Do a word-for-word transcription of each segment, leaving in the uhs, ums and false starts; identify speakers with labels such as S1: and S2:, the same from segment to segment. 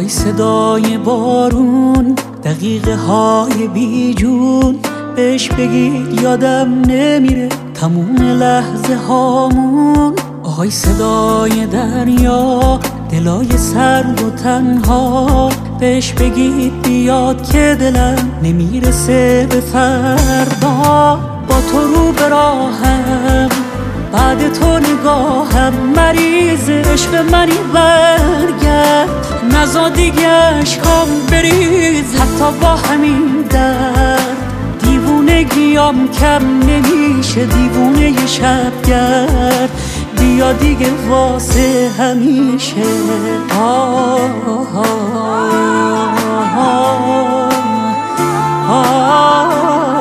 S1: آهای صدای بارون، دقیقه های بی جون، بهش بگید یادم نمیره تموم لحظه هامون. آهای صدای دریا، دلای سرد و تنها، بهش بگید بیاد که دلم نمیرسه به فردا. با تو رو به راهم، بعد تو نگاهم، مریض عشق منی برگرد، نزا دیگه عشقام بریز حتی با همین درد. دیوونگیام کم نمیشه، دیوونه ی شبگرد، بیا دیگه واسه همیشه. آه آه آه آه آه.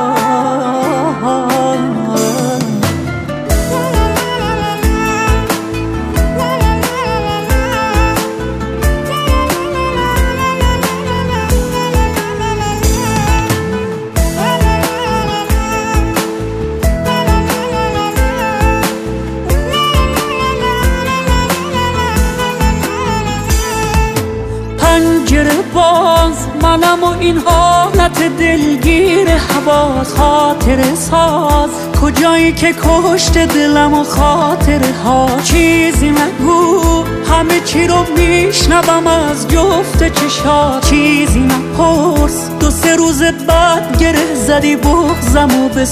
S1: پنجره باز منم و این حالت دلگیر حواس، خاطر ساز کجایی که کشت دلم و خاطره ها. چیزی نگو، همه چی رو میشنوم از جفت چشات. چیزی نپرس، دو سه روز بعد گره زدی بغزم و به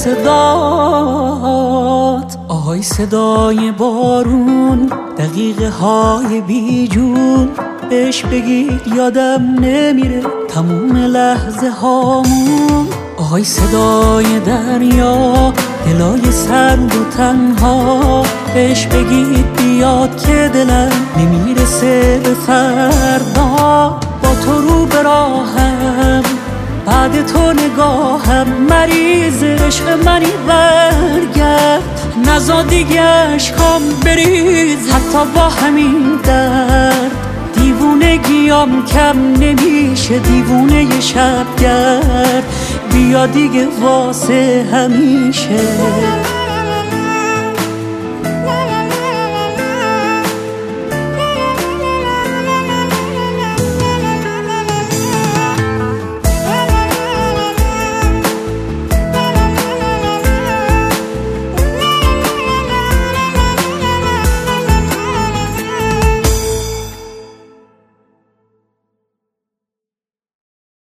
S1: صدات. آهای صدای بارون، دقیقه های بی جون، بهش بگید یادم نمیره تموم لحظه هامون. آهای صدای دریا، دلای سرد و تنها، بهش بگید بیاد که دلم نمیرسه به فردا. با تو رو به راهم، بعد تو نگاهم، مریض عشق منی برگرد، نزا دیگه عشقام بریز حتی با همین درد. دیوونگیام کم نمیشه، دیوونه ی شبگرد، بیا دیگه واسه همیشه.